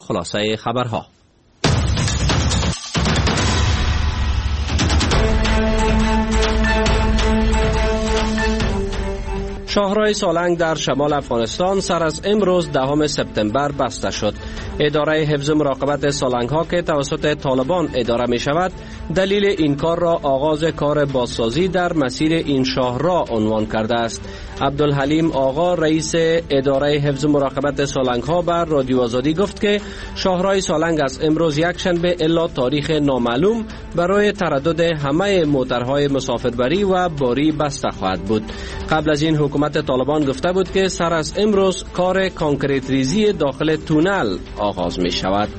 خلاصه خبرها. شاهراه سالنگ در شمال افغانستان سر از امروز 10 سپتامبر بسته شد. اداره حفظ مراقبت سالنگ ها که توسط طالبان اداره می شود، دلیل این کار را آغاز کار بازسازی در مسیر این شاهراه عنوان کرده است. عبدالحلیم آقا رئیس اداره حفظ مراقبت سالنگ ها بر رادیو آزادی گفت که شاهراه سالنگ از امروز یکشنبه الا تاریخ نامعلوم برای تردد همه موترهای مسافربری و باری بسته خواهد بود. قبل از این حکومت طالبان گفته بود که سر از امروز کار کانکریت ریزی داخل تونل آغاز می شود.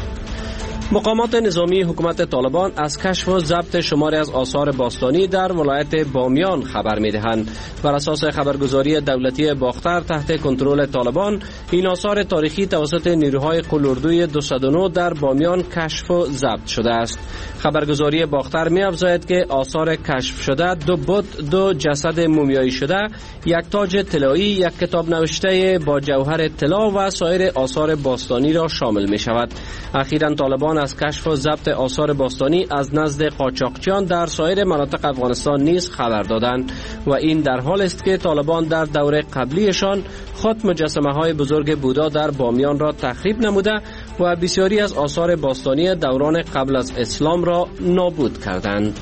مقامات نظامی حکومت طالبان از کشف و ضبط شماری از آثار باستانی در ولایت بامیان خبر می‌دهند. بر اساس خبرگزاری دولتی باختر تحت کنترل طالبان، این آثار تاریخی توسط نیروهای قلاردوی 209 در بامیان کشف و ضبط شده است. خبرگزاری باختر می‌افزاید که آثار کشف شده 2 بت، 2 جسد مومیایی شده، 1 تاج طلایی، 1 کتاب نوشته با جوهر طلا و سایر آثار باستانی را شامل می‌شود. اخیراً طالبان از کشف و ضبط آثار باستانی از نزد قاچاقچیان در سایر مناطق افغانستان نیز خبر دادند و این در حال است که طالبان در دوره قبلیشان خود مجسمه های بزرگ بودا در بامیان را تخریب نموده و بسیاری از آثار باستانی دوران قبل از اسلام را نابود کردند.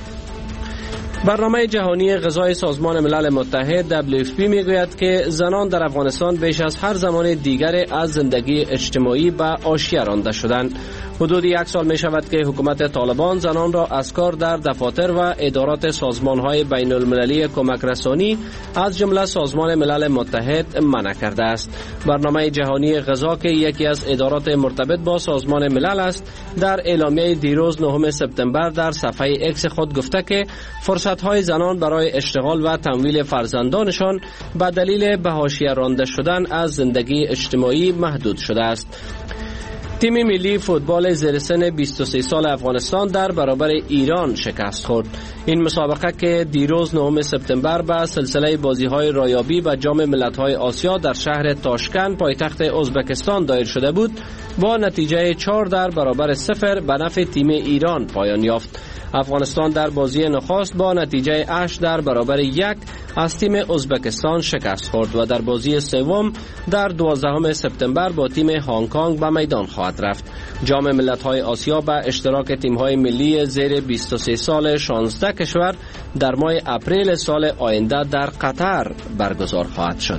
برنامه جهانی غذای سازمان ملل متحد WFP میگوید که زنان در افغانستان بیش از هر زمان دیگر از زندگی اجتماعی به حاشیه رانده شدند. حدود 1 سال می شود که حکومت طالبان زنان را از کار در دفاتر و ادارات سازمان‌های بین المللی کمک رسانی از جمله سازمان ملل متحد منع کرده است. برنامه جهانی غذا که یکی از ادارات مرتبط با سازمان ملل است، در اعلامیه دیروز 9 سپتامبر در صفحه اکس خود گفته که فرصت‌های زنان برای اشتغال و تمویل فرزندانشان به دلیل به حاشیه رانده شدن از زندگی اجتماعی محدود شده است. تیم ملی فوتبال زیر سن 23 سال افغانستان در برابر ایران شکست خورد. این مسابقه که دیروز 9 سپتامبر به سلسله بازی‌های رایابی و جام ملت‌های آسیا در شهر تاشکند پایتخت ازبکستان دایر شده بود، با نتیجه 4 در برابر 0 به نفع تیم ایران پایان یافت. افغانستان در بازی نخست با نتیجه 8 در برابر 1 از تیم ازبکستان شکست خورد و در بازی سوم در 12 سپتامبر با تیم هنگ کنگ به میدان خواهد رفت. جام ملت‌های آسیا به اشتراک تیم‌های ملی زیر 23 سال 16 کشور در ماه اپریل سال آینده در قطر برگزار خواهد شد.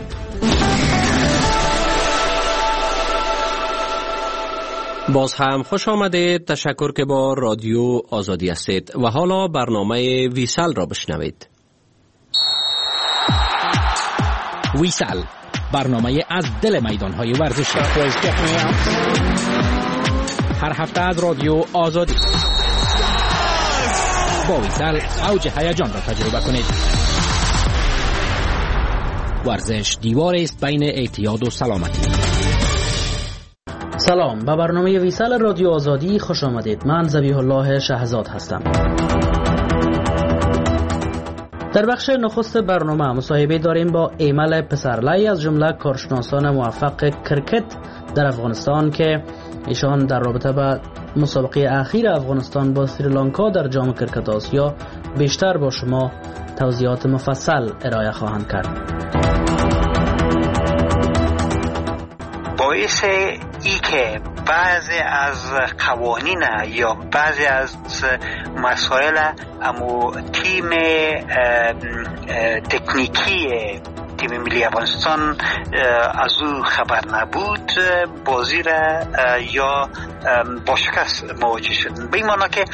باز هم خوش آمدید. تشکر که با رادیو آزادی هستید و حالا برنامه ویسل را بشنوید. ویسل، برنامه از دل میدان‌های ورزشی. هر هفته از رادیو آزادی با ویسل اوج هیجان را تجربه کنید. ورزش دیواری است بین اعتیاد و سلامتی. سلام، به برنامه ویسل رادیو آزادی خوش آمدید. من ذبیح الله شهزاد هستم. در بخش نخست برنامه مصاحبه داریم با ایمل پسرلی از جمله کارشناسان موفق کرکت در افغانستان که ایشان در رابطه با مسابقه اخیر افغانستان با سریلانکا در جام کرکت آسیا بیشتر با شما توضیحات مفصل ارائه خواهند کرد. باعث ای که بعضی از قوانین یا بعضی از مسائل امو تیم تکنیکی تیم ملی افغانستان از او خبر نبود، بازی را یا با شکست مواجه شدن. به این معنی که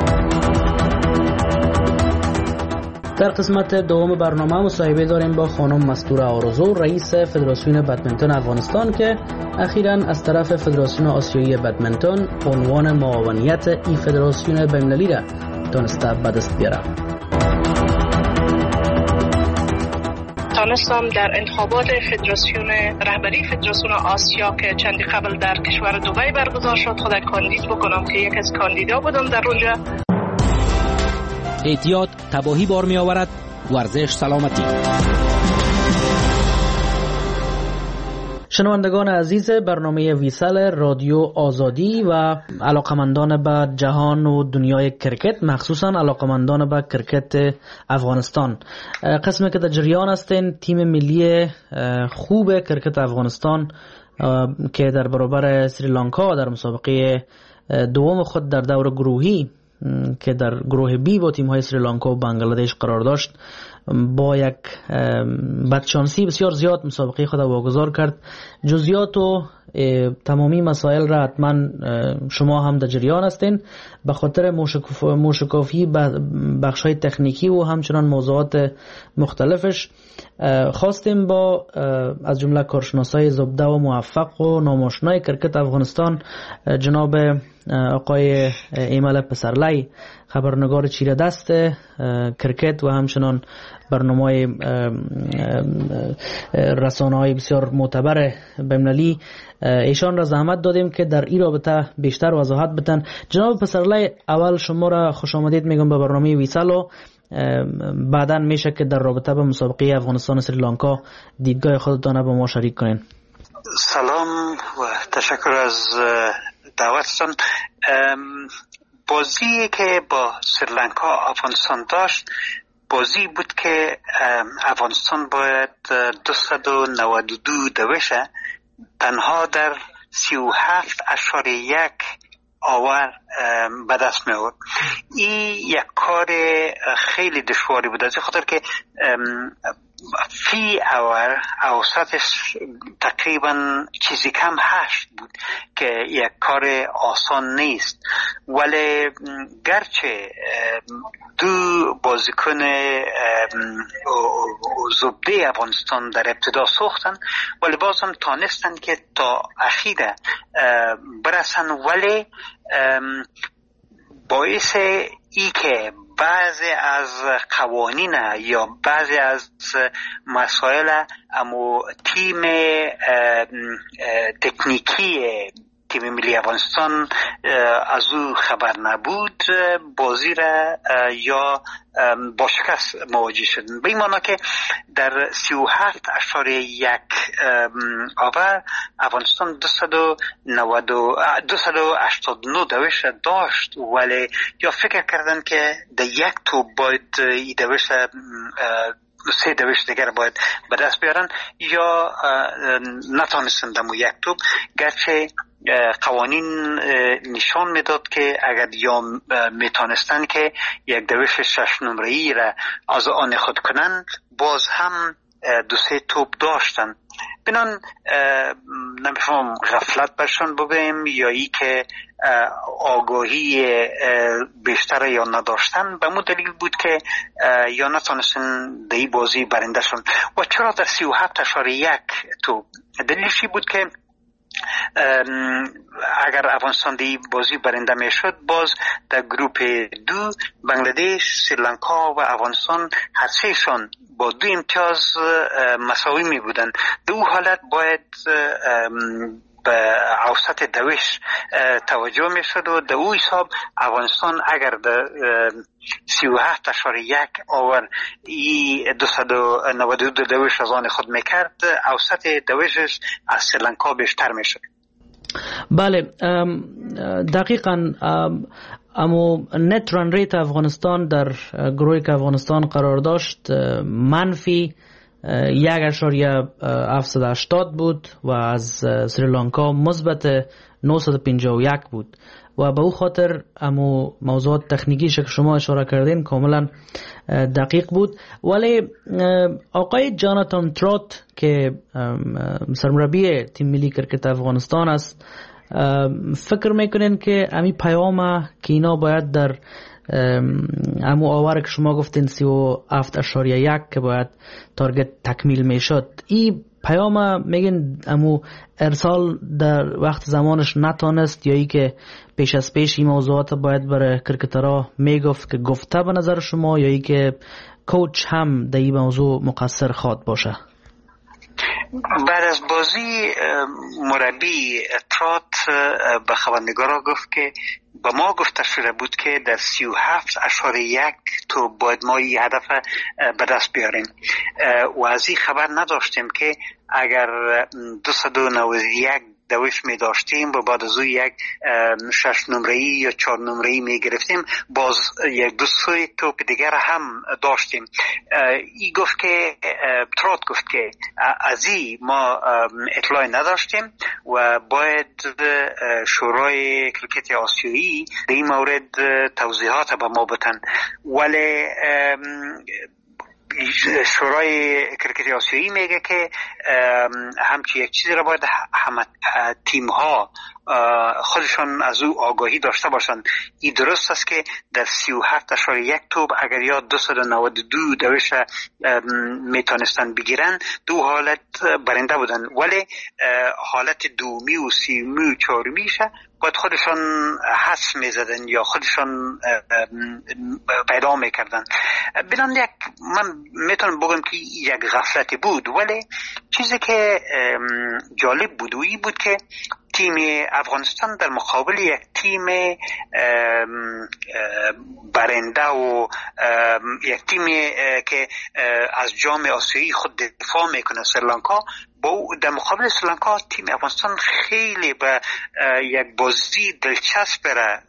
در قسمت دوم برنامه مصاحبه داریم با خانم مستوره آرزو، رئیس فدراسیون بدمنتون افغانستان که اخیراً از طرف فدراسیون آسیایی بدمنتون عنوان معاونیت ای فدراسیون بین‌المللی را تونسته به دست بیاره. تانستم در انتخابات فدراسیون رهبری فدراسیون آسیا که چندی قبل در کشور دبی برگزار شد خود کاندید بکنم که یک از کاندیدا بودم در اونجا. اعتیاد تباهی بار می آورد، ورزش سلامتی. شنوندگان عزیز برنامه ویسل رادیو آزادی و علاقمندان به جهان و دنیای کرکت، مخصوصا علاقمندان به کرکت افغانستان، قسمی که در جریان هستین تیم ملی خوب کرکت افغانستان که در برابر سریلانکا در مسابقه دوم خود در دور گروهی که در گروه بی با تیم های سریلانکا و بنگلادش قرار داشت، با یک بدشانسی بسیار زیاد مسابقه خود واگذار کرد. جزئیات و تمامی مسائل را حتما شما هم در جریان هستین. به خاطر موشکافی بخش های تکنیکی و همچنان موضوعات مختلفش خواستیم با از جمله کارشناسای زبده و موفق و ناماشنای کرکت افغانستان جناب آقای ایمل پسرلی، خبرنگار چیره دست کرکت و همچنان برنامه رسانه‌های بسیار معتبر بین‌المللی، ایشان را زحمت دادیم که در این رابطه بیشتر وضاحت بدن. جناب پسرلی، اول شما را خوش آمدید میگم به برنامه ویسل و بعداً میشه که در رابطه با مسابقه افغانستان سریلانکا دیدگاه خودتان با ما شریک کنین. سلام و تشکر از دعوتتان. بازی که با سریلانکا افغانستان داشت بازی بود که افغانستان باید 292 دوشه تنها در 37.1 آور به دست می آورد. این یک کار خیلی دشواری بود، از خاطر که فی آور اوسطش تقریبا چیزی کم 8 بود که یک کار آسان نیست. ولی گرچه دو بازیکن زبده افغانستان در ابتدا سوختن ولی بازم تانستن که تا اخیره برسن، ولی باعث ای که بعضی از قوانین یا بعضی از مسائل اما تیم تکنیکی تیم ملی افغانستان از او خبر نبود، بازی را یا با شکست مواجه شدن. به این معنی که در 37.1 آور افغانستان 289 دوش داشت، ولی یا فکر کردن که در یک توپ باید این دوش 3 دوش دیگر باید به دست بیارن یا نتانستن دمو یک توپ، گرچه قوانین نشان میداد که اگر یا میتونستن که یک دوش 6 نمره‌ای را از آن خود کنن باز هم 2-3 توپ داشتن. بنان نمیفهم غفلت برشان بگیم یا ای که آگاهی بیشتر یا نداشتن، به مو دلیل بود که یا نتونستن دی بازی برنده شن. و چرا در 37.1 توپ؟ دلیلشی بود که اگر افغانستان دی بازی برنده میشد باز در گروپ 2 بنگلادش، سریلانکا و افغانستان هر سه شان با 2 امتیاز مساوی می بودن. در او حالت باید به اوسط دوش توجه می شد و در او حساب افغانستان اگر در 37.1 آور ای 292 دوش از آن خود میکرد، اوسط دوشش از سریلانکا بیشتر می شد. بله، دقیقاً. اما نت رن ریت افغانستان در گروهی که افغانستان قرار داشت منفی 1.780 بود و از سریلانکا مثبت 951 بود و به او خاطر امو موضوعات تکنیکی که شما اشاره کردین کاملا دقیق بود. ولی آقای جاناتان تروت که سرمربی تیم ملی کرکت افغانستان است، فکر میکنین که امی پیام که اینا باید در امو آور که شما گفتین 37.1 که باید تارگت تکمیل میشد، این پیام میگن امو ارسال در وقت زمانش نتانست یا ای که پیش از پیش این موضوعات باید برای کرکترها میگفت که گفته به نظر شما، یا ای که کوچ هم در این موضوع مقصر خواد باشه؟ بعد از بازی مربی ترات به خبرنگارا گفت که با ما گفته شده بود که در 37.1 تو باید ما این هدف به دست بیاریم و از این خبر نداشتیم که اگر 291 دوش می داشتیم و بعد از او یک 6 نمره‌ای یا 4 نمره‌ای می گرفتیم، باز یک دو سوی توپ دیگر هم داشتیم. ای گفت که ترات گفت که از این ما اطلاع نداشتیم و باید شورای کرکت آسیایی در این مورد توضیحات به ما بدن. ولی شورای کرکت آسیایی میگه که همچی یک چیزی را باید همه تیم ها خودشان از او آگاهی داشته باشند. این درست است که در 37.1 توپ اگر یا 292 دوش میتونستن بگیرن، دو حالت برنده بودن، ولی حالت دومی و سیومی و چهارمیش باید خودشان حس میزدن یا خودشان پیدا میکردن. بنان یک من میتونم بگم که یک غفلتی بود، ولی چیزی که جالب بود و این بود که تیم افغانستان در مقابل یک تیم برنده و یک تیم که از جام آسیایی خود دفاع میکنه، سریلانکا، با در مقابل سریلانکا تیم افغانستان خیلی به یک بازی دلچسب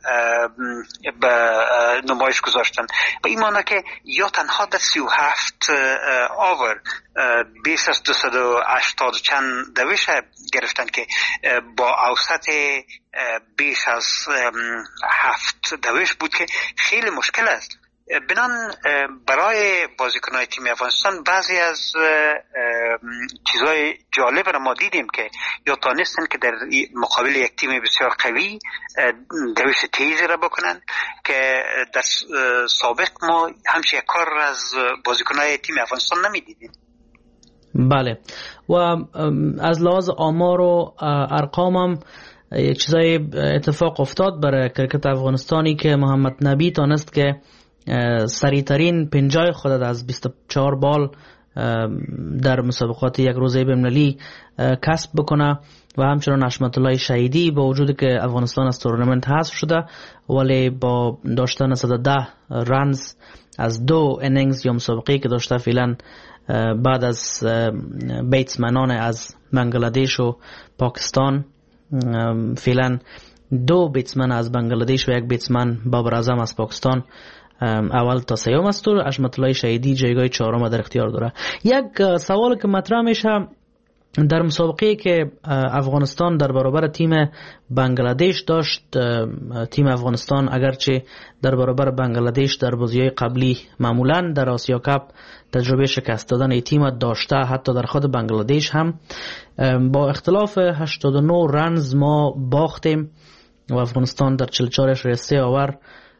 به نمایش گذاشتن. به این معنی که یا تنها در 37 آور بیش از 280 چند دوش گرفتن که با اوسط بیش از 7 دوش بود که خیلی مشکل است. بنان برای بازیکنان تیم افغانستان بعضی از چیزهای جالب را ما دیدیم که یا تانستن که در مقابل یک تیم بسیار قوی دوش تیزی را بکنن که در سابق ما همچه یک کار از بازیکنان تیم افغانستان نمیدیدیم. بله، و از لحاظ آمار و ارقام هم یک چیزای اتفاق افتاد برای کرکت افغانستانی که محمد نبی تانست که سریعترین پنجای خود از 24 بال در مسابقات یک روزه بین‌المللی کسب بکنه و همچنان حشمت الله شهیدی با وجودی که افغانستان از تورنمنت حذف شده ولی با داشتن 110 رنز از 2 انینگز یا مسابقه که داشته فعلا بعد از بیتسمنان از بنگلادش و پاکستان، فعلا 2 بیتسمن از بنگلادش و 1 بیتسمن بابر اعظم از پاکستان اول تا سیوم است و حشمت الله شهیدی جایگاه 4 در اختیار داره. یک سوال که مطرح میشه در مسابقه که افغانستان در برابر تیم بنگلادش داشت، تیم افغانستان اگرچه در برابر بنگلادش در بازی‌های قبلی معمولاً در آسیا کاپ تجربه شکست دادن ای تیم داشته، حتی در خود بنگلادش هم با اختلاف 89 رنز ما باختیم و افغانستان در 44.3 آور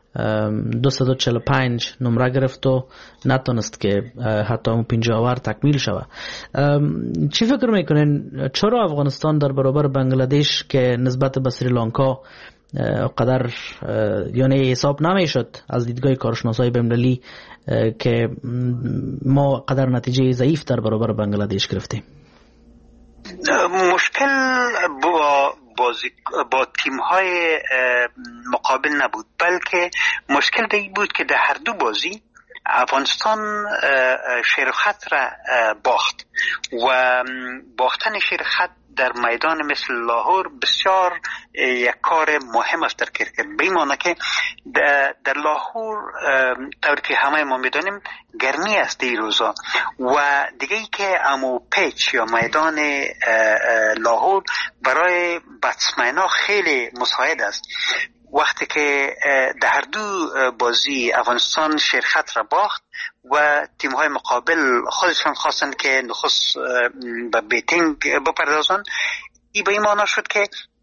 245 نمره گرفت و نتونست که حتی اون 50 آور تکمیل شود. چی فکر میکنین چرا افغانستان در برابر بنگلادش که نسبت به سریلانکا قدر یعنی حساب نمیشد از دیدگاه کارشناسای بین‌المللی که ما قدر نتیجه ضعیف در برابر بنگلادش گرفتیم؟ مشکل با تیم‌های مقابل نبود، بلکه مشکل این بود که در هر دو بازی افغانستان شیرخط را باخت و باختن شیرخط در میدان مثل لاهور بسیار یک کار مهم است در کرکت. به این معنی که در لاهور طوری که همه ما میدانیم گرمی است این روزا و دیگه ای که امو پیچ یا میدان لاهور برای بتسمن‌ها خیلی مساعد است. وقتی که در هر دو بازی افغانستان شیرخط را باخت و تیم‌های مقابل خودشان خواستند که نخست به بیتینگ بپردازند، این به این معنی شد که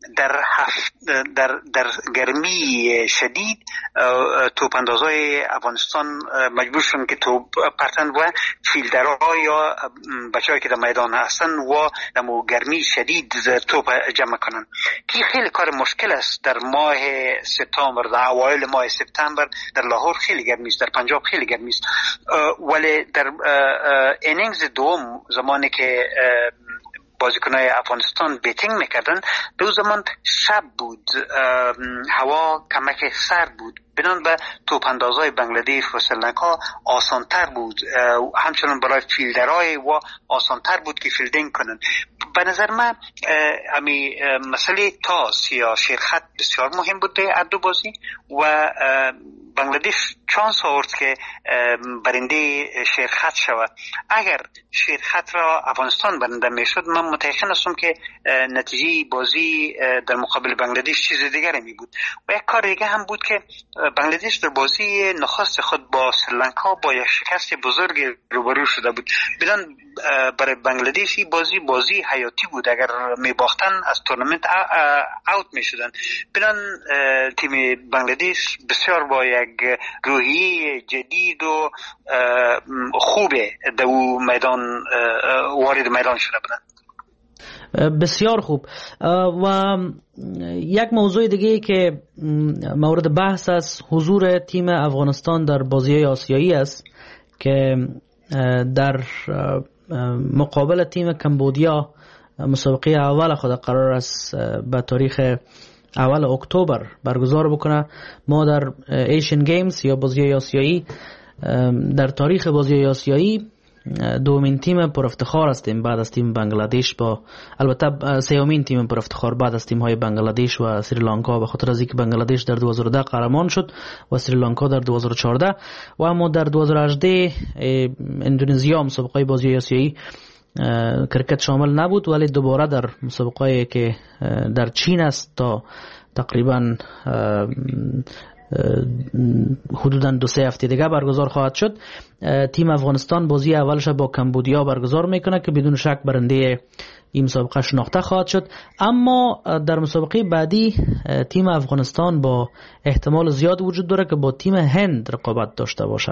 در گرمی شدید توپ اندازای افغانستان مجبور شدن که توپ پرتن و فیلدرها یا بچه‌هایی که در میدان هستن و در گرمی شدید توپ جمع کنن که خیلی کار مشکل است. در ماه سپتامبر، در اوایل ماه سپتامبر در لاهور خیلی گرمی است، در پنجاب خیلی گرمی است، ولی در اینینگز دوم زمانی که بازیکنای افغانستان بیتینگ میکردن، دو زمان شب بود، هوا کمک سرد بود، بنان به توپاندازهای بنگلادیش و سریلانکا آسانتر بود، همچنان برای فیلدرهای و آسانتر بود که فیلدینگ کنن. به نظر من امی مسئله تاس یا شیرخط بسیار مهم بود در دو بازی و بنگلادیش چانس آورد که برنده شیرخط شود. اگر شیرخط را افغانستان برنده میشد، من متأکد هستم که نتیجه بازی در مقابل بنگلادیش چیز دیگری می بود. و یک کار دیگه هم بود که بنگلادیش در بازی نخست خود با سریلانکا با یک شکست بزرگ روبرو شده بود. بدان برای بنگلادیشی بازی حیاتی بود، اگر می باختن از تورنمنت اوت می شدن. بدان تیم بنگلادیش بسیار با یک روحی جدید و خوبه در میدان وارد میدان شده بودن. بسیار خوب. و یک موضوع دیگه که مورد بحث است حضور تیم افغانستان در بازی‌های آسیایی است که در مقابل تیم کمبودیا مسابقه اول خود قرار است به تاریخ اول اکتبر برگزار بکنه. ما در ایشین گیمز یا بازی‌های آسیایی در تاریخ بازی‌های آسیایی دومین تیم پر افتخار هستیم بعد از تیم بنگلادیش، با البته سومین تیم پر افتخار بعد از تیم‌های بنگلادیش و سریلانکا، به خاطر از اینکه بنگلادیش در 2010 قهرمان شد و سریلانکا در 2014 و اما در 2018 اندونزیا مسابقه بازی آسیایی کرکت شامل نبود، ولی دوباره در مسابقه که در چین است تا تقریبا حدوداً 2-3 هفته دیگه برگزار خواهد شد. تیم افغانستان بازی اولش با کمبودیا برگزار میکنه که بدون شک برنده این مسابقه شناخته خواهد شد. اما در مسابقه بعدی تیم افغانستان با احتمال زیاد وجود داره که با تیم هند رقابت داشته باشه.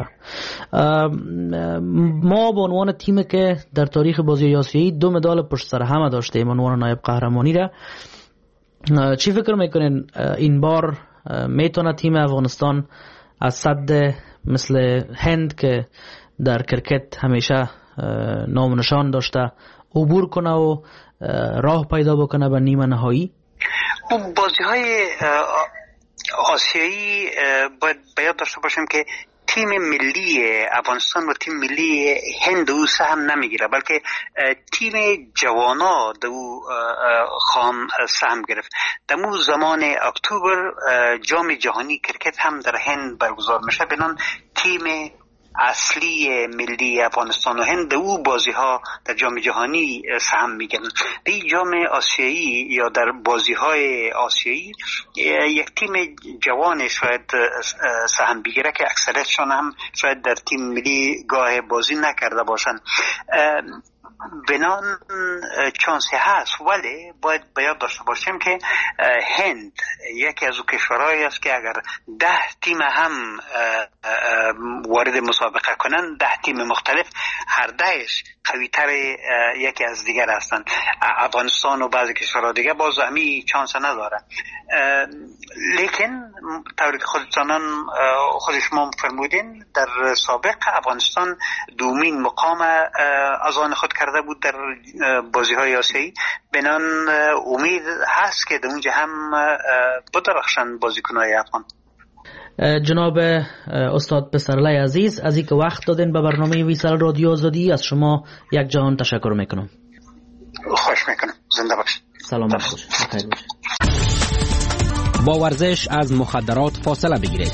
ما به عنوان تیمی که در تاریخ بازی آسیایی 2 مدال پشت سر هم داشتیم عنوان نایب قهرمانی را، چی فکر میکنین این بار میتونه تیم افغانستان از صد مثل هند که در کرکت همیشه نام و نشان داشته عبور کنه و راه پیدا بکنه به نیمه نهایی؟ بازی های آسیایی باید بیاد داشته باشیم که تیم ملی افغانستان و تیم ملی هند او سهم نمیگیره، بلکه تیم جوانا دو خام سهم گرفت. در مو زمان اکتبر جام جهانی کرکت هم در هند برگزار میشه، بنان تیم اصلی ملی افغانستان و هند او بازی ها در جام جهانی سهم میگیرن. در جام آسیایی یا در بازی های آسیایی یک تیم جوان شاید سهم بگیره که اکثرشون هم شاید در تیم ملی گاه بازی نکرده باشن. بنان چانسی هست، ولی باید بیاد داشته باشیم که هند یکی از کشورهایی است که اگر 10 تیم هم وارد مسابقه کنن، 10 تیم مختلف، هر 10ش قوی‌تر یکی از دیگر هستند. افغانستان و بعضی کشورها دیگه باز همی چانس نداره. لیکن طوری که خود شما فرمودین، در سابق افغانستان دومین مقام از آن خود کرده بود در بازی های آسیایی. بنان امید هست که در اونجا هم بدرخشن بازیکن‌های افغان. جناب استاد پسرلی عزیز، از اینکه وقت دادین به برنامه ویسال رادیو آزادی، از شما یک جهان تشکر میکنم. خوش میکنم. زنده باشید. سلامت باشید. بخیر باشید. با ورزش از مخدرات فاصله بگیرید.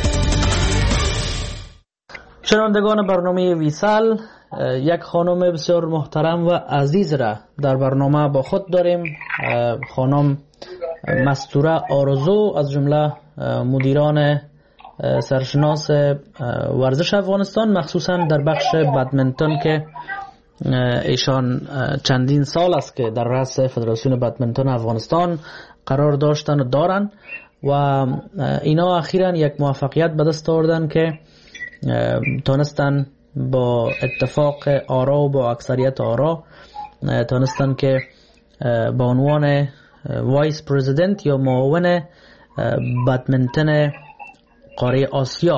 شنوندگان برنامه ویسال، یک خانم بسیار محترم و عزیز را در برنامه با خود داریم. خانم مستوره آرزو، از جمله مدیران سرشناس ورزش افغانستان، مخصوصا در بخش بدمنتون که ایشان چندین سال است که در رأس فدراسیون بدمنتون افغانستان قرار داشتن و دارن و اینا اخیراً یک موفقیت به دست آوردن که تونستن با اتفاق آرا و با اکثریت آرا تونستن که با عنوان وایس پرزیدنت یا معاون بدمنتون قاره آسیا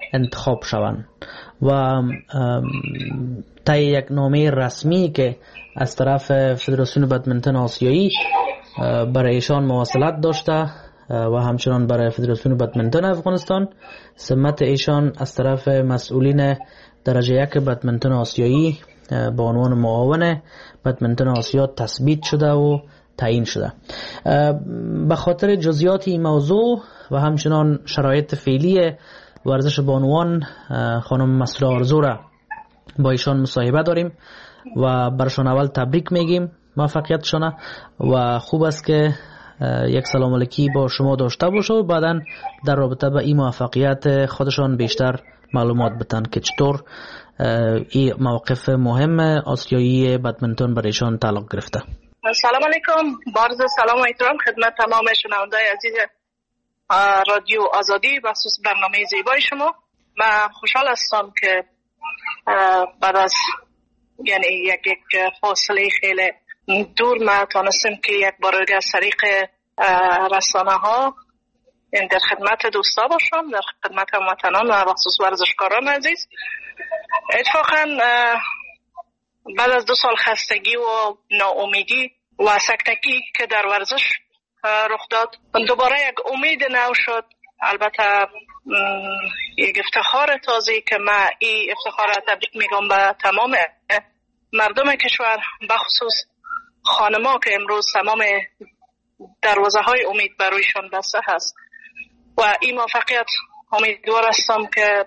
انتخاب شوند و طی یک نامه رسمی که از طرف فدراسیون بدمنتون آسیایی برای ایشان مواصلت داشته و همچنان برای فدراسیون بدمنتون افغانستان، سمت ایشان از طرف مسئولین درجه 1 بدمنتون آسیایی با عنوان معاون بدمنتون آسیا تثبیت شده و تعیین شده. به خاطر جزئیات این موضوع و همچنان شرایط فعلی ورزش بانوان خانم مسعوده آرزو را با ایشان مصاحبه داریم و برشان اول تبریک میگیم موفقیتشان و خوب است که یک سلام علیکی با شما داشته باشه و بعدا در رابطه با این موفقیت خودشان بیشتر معلومات بدن که چطور این موقف مهم آسیایی بدمنتون برایشان تعلق گرفته. سلام علیکم، بارز سلام و احترام خدمت تمام شنوندگان عزیز رادیو آزادی و خصوص برنامه زیبای شما. من خوشحال هستم که بعد از یعنی یک فاصله خیلی دور ما تانستم که یک بار از طریق رسانه ها در خدمت دوستا باشم، در خدمت هموطنان و خصوص ورزشکاران عزیز. اتفاقا بعد از 2 سال خستگی و ناامیدی و سکتگی که در ورزش رخ داد، دوباره یک امید نو شد. البته یک افتخار تازه که من این افتخار را تبریک میگم به تمام مردم کشور، بخصوص خانما که امروز تمام دروازه های امید برویشان بسته هست و این موفقیت امیدوار هستم که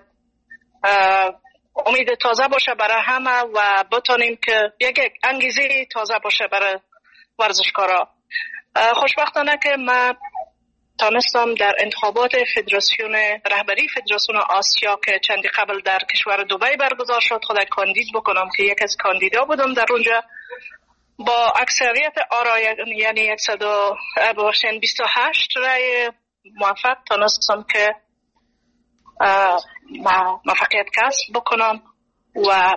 امید تازه باشه برای همه و بتونیم که یک انگیزه تازه باشه برای ورزشکارا. خوشبختانه که من تانستم در انتخابات فدراسیون رهبری فدراسیون آسیا که چندی قبل در کشور دبی برگزار شد خود کاندید بکنم که یک از کاندیدا بودم در اونجا. با اکثریت آرا یعنی 128 رای موفق تانستم که موفقیت کسب بکنم و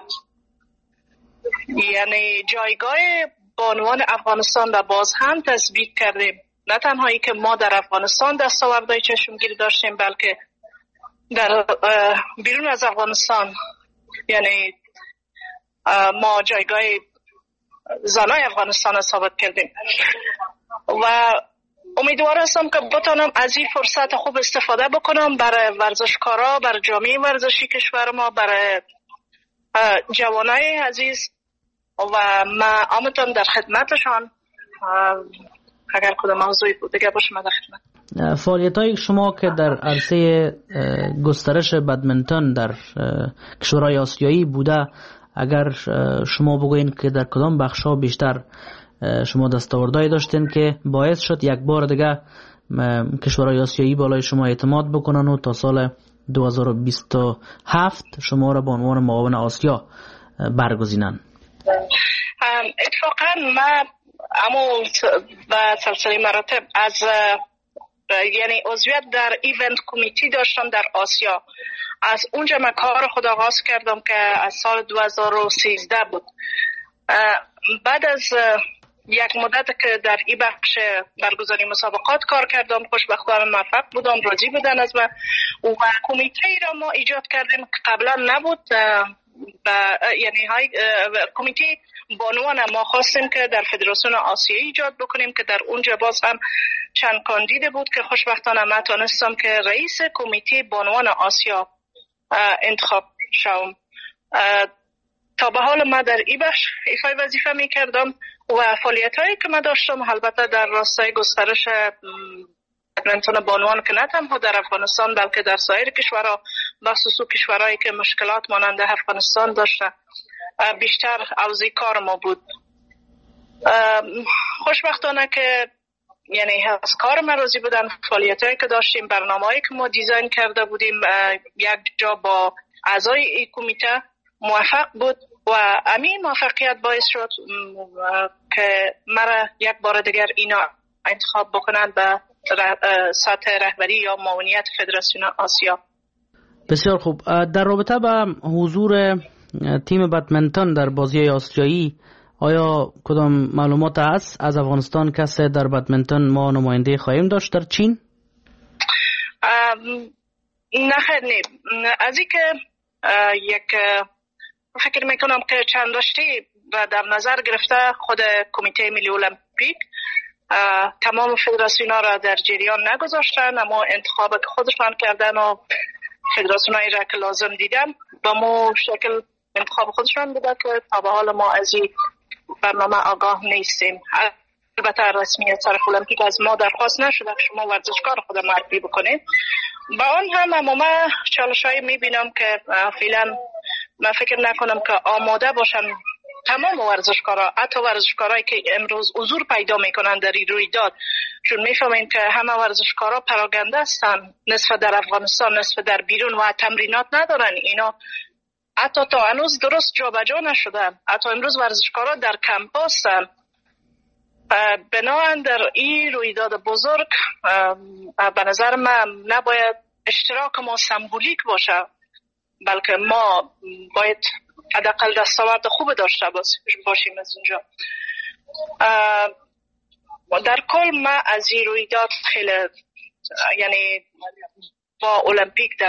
یعنی جایگاه بانوان افغانستان را باز هم تثبیت کردیم. نه تنها ای که ما در افغانستان دستاوردهای چشمگیر داشتیم بلکه در بیرون از افغانستان یعنی ما جایگاه زنای افغانستان را ثابت کردیم و امیدوار هستم که بتونم از این فرصت خوب استفاده بکنم برای ورزشکارا، برای جامعه ورزشی کشور ما، برای جوانای عزیز و من آمدم در خدمتشان. اگر کدام موضوعی بود دیگه باشه من در خدمت. فعالیت‌های شما که در عرصه گسترش بدمنتون در کشورهای آسیایی بوده، اگر شما بگوین که در کدام بخش‌ها بیشتر شما دستاوردهایی داشتین که باعث شد یک بار دیگه کشورهای آسیایی بالای شما اعتماد بکنن و تا سال 2027 شما را به عنوان معاون آسیا برگزینن؟ اتفاقا من اما به سلسله مراتب از یعنی عضویت در ایونت کمیتی داشتم در آسیا. از اونجا من کار خود آغاز کردم که از سال 2013 بود. بعد از یک مدت که در این بخش برگزاری مسابقات کار کردم، خوشبختانه موفق بودم، راضی بودن از من و کمیته ای را ما ایجاد کردیم که قبلا نبود. یعنی های کمیته بانوان ما خواستیم که در فدراسیون آسیایی ایجاد بکنیم که در اونجا باز هم چند کاندید بود که خوشبختانه من تانستم که رئیس کمیته بانوان آسیا انتخاب شوم. تا به حال من در این بخش ایفای وظیفه می کردم و فعالیت هایی که من داشتم البته در راستای گسترش بدمنتون بانوان که نه تنها در افغانستان بلکه در سایر کشورها، بخصوص کشورهایی که مشکلات مانند افغانستان داشته، بیشتر اوزی کار ما بود. خوشبختانه که یعنی از کار من راضی بودن. فعالیتایی که داشتیم، برنامه‌ای که ما دیزاین کرده بودیم یک جا با اعضای این کمیته موفق بود و همین موفقیت باعث شد که مرا یک بار دیگر اینا انتخاب بکنن به سطح رهبری یا معاونیت فدراسیون آسیا. بسیار خوب. در رابطه با حضور تیم بدمنتون در بازی آسیایی آیا کدام معلومات هست از افغانستان کسی در بدمنتون ما نماینده خواهیم داشت در چین؟ نه خیر نه. از این که یک فکر میکنم که چند رشته و در نظر گرفته خود کمیته ملی المپیک تمام فدراسیون ها را در جریان نگذاشتن، اما انتخاب که خودشان کردن و فدراسیون هایی را که لازم دیدن با مو شکل انتخاب خودشان بوده که تا به حال ما از این برنامه آگاه نیستیم. البته رسمیت سرخ المپیک از ما درخواست نشده که شما ورزشکار خود معرفی بکنید. با آن هم ما چالش‌هایی می‌بینم که فعلا من فکر نکنم که آماده باشن تمام ورزشکارا، حتی ورزشکارایی که امروز حضور پیدا میکنن در این رویداد، چون میفهمیم که همه ورزشکارا پراگنده هستن، نصف در افغانستان نصف در بیرون و تمرینات ندارن. اینا حتی تا هنوز درست جابجا نشدن. حتی امروز ورزشکارا در کمپ هستن. بنابراین در این رویداد بزرگ به نظر من نباید اشتراک ما سمبولیک باشه، بلکه ما باید حداقل دستاورد خوب داشته باشیم از اونجا. در کل ما از این رویداد خیلی یعنی با المپیک در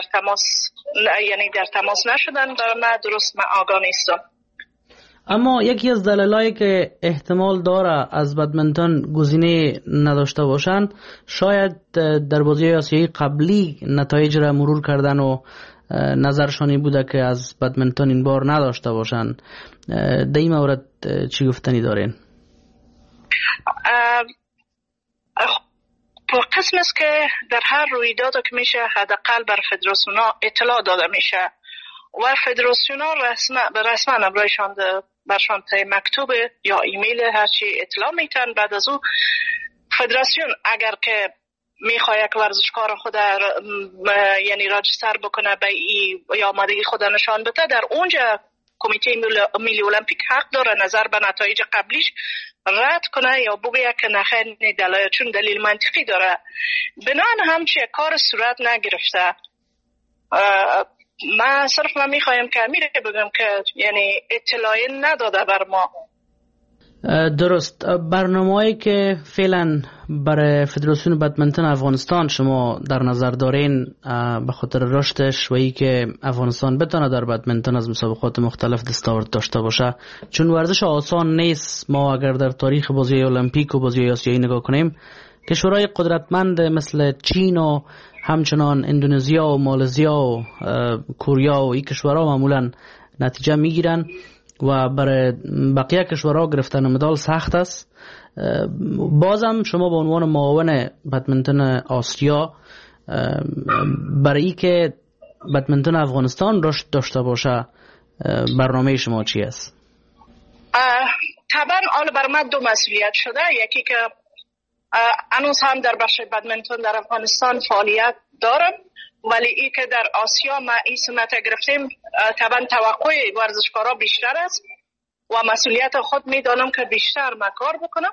تماس نشدن، برای من درست من آگاه نیستم. اما یکی از دلایلی که احتمال داره از بدمنتون گزینه نداشته باشن، شاید در بازی آسیایی قبلی نتایج را مرور کردن و نظرشانی بوده که از بدمنتون این بار نداشته باشن. در این مورد چی گفتنی دارین؟ قسم است که در هر رویداد که میشه حداقل بر فدراسیون ها اطلاع داده میشه و فدراسیون ها رسما برایشان برشان مکتوب یا ایمیل هرچی اطلاع میتن. بعد از او فدراسیون اگر که میخواد یک ورزشکار خود یعنی راجستر بکنه به یا آمادگی خود نشان بده، در اونجا کمیته ملی المپیک حق داره نظر به نتایج قبلیش رد کنه یا بگه که نخیر دلایل چون دلیل منطقی داره. بنان همچی کار صورت نگرفته. من صرف میخوایم که میره بگم که یعنی اطلاعی نداده بر ما. درست. برنامه‌ای که فعلا برای فدراسیون بدمنتون افغانستان شما در نظر دارین به خاطر رشدش و ای که افغانستان بتونه در بدمنتون از مسابقات مختلف دستاورد داشته باشه، چون ورزش آسان نیست. ما اگر در تاریخ بازی المپیک و بازی آسیایی نگاه کنیم، کشورهای قدرتمند مثل چین و همچنان اندونزیا و مالزیا و کوریا و این کشورها معمولا نتیجه میگیرن و برای بقیه کشورها گرفتن مدال سخت است. بازم شما به عنوان معاون بدمنتون آسیا برای ای که بدمنتون افغانستان رشد داشته باشه برنامه شما چی است؟ طبعا آن بر من دو مسئولیت شده. یکی که هنوز هم در بخش بدمنتون در افغانستان فعالیت دارم، ولی ای که در آسیا ما این سمت گرفتیم طبعا توقع ورزشکارا بیشتر است و مسئولیت خود میدانم که بیشتر ما کار بکنم.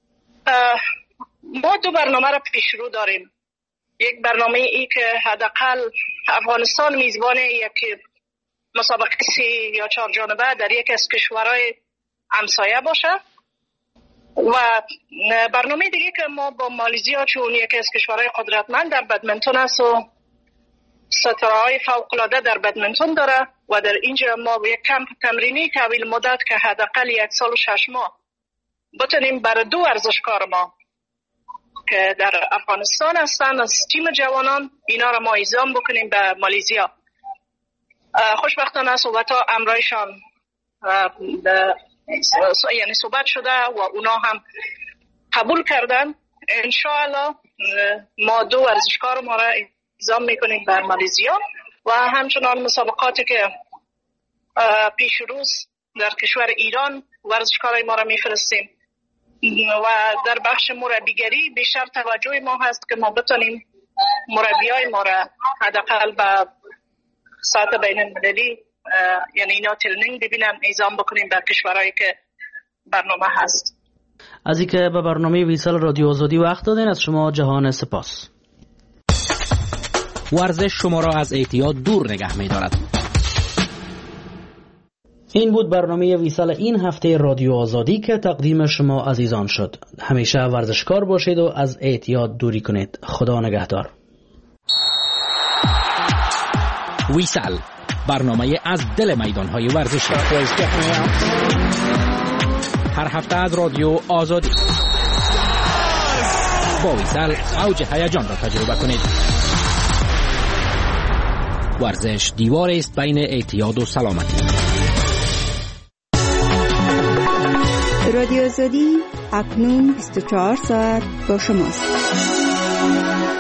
ما دو برنامه را پیش رو داریم. یک برنامه ای که حداقل افغانستان میزبان یک مسابقه 3 یا 4 جانبه در یک از کشورهای همسایه باشه و برنامه دیگه که ما با مالزیا چون یکی از کشورهای قدرتمند در بدمنتون است و ستاره‌های فوق‌العاده در بدمنتون داره و در اینجا ما یک کمپ تمرینی طویل مدت که حداقل 1 سال و 6 ماه بتونیم برای 2 ورزشکار ما که در افغانستان هستن از تیم جوانان اینا را ما اعزام بکنیم به مالزیا. خوشبختانه صحبت‌ها امرایشان یعنی صحبت شده و اونا هم قبول کردن. انشاءالله ما 2 ورزشکار ما را اعزام میکنیم بر مالزیا و همچنان مسابقاتی که پیش روز در کشور ایران ورزشکارای ما را میفرستیم و در بخش مربیگری بیشتر توجه ما هست که ما بتونیم مربیای ما را حداقل به سطح بین المللی یعنی اینا ترنینگ ببینم اعزام بکنیم در کشورهایی که برنامه هست. از اینکه به برنامه ویسال رادیو آزادی وقت دادین از شما جهان سپاس. ورزش شما را از اعتیاد دور نگه می دارد. این بود برنامه ویسال این هفته رادیو آزادی که تقدیم شما عزیزان شد. همیشه ورزشکار باشید و از اعتیاد دوری کنید. خدا نگهدار. ویسل، برنامه از دل میدانهای ورزشی. هر هفته از رادیو آزادی. با ویسل اوج هیجان را تجربه کنید. ورزش دیواری است بین اعتیاد و سلامتی. رادیو آزادی اکنون 24 ساعت با شماست.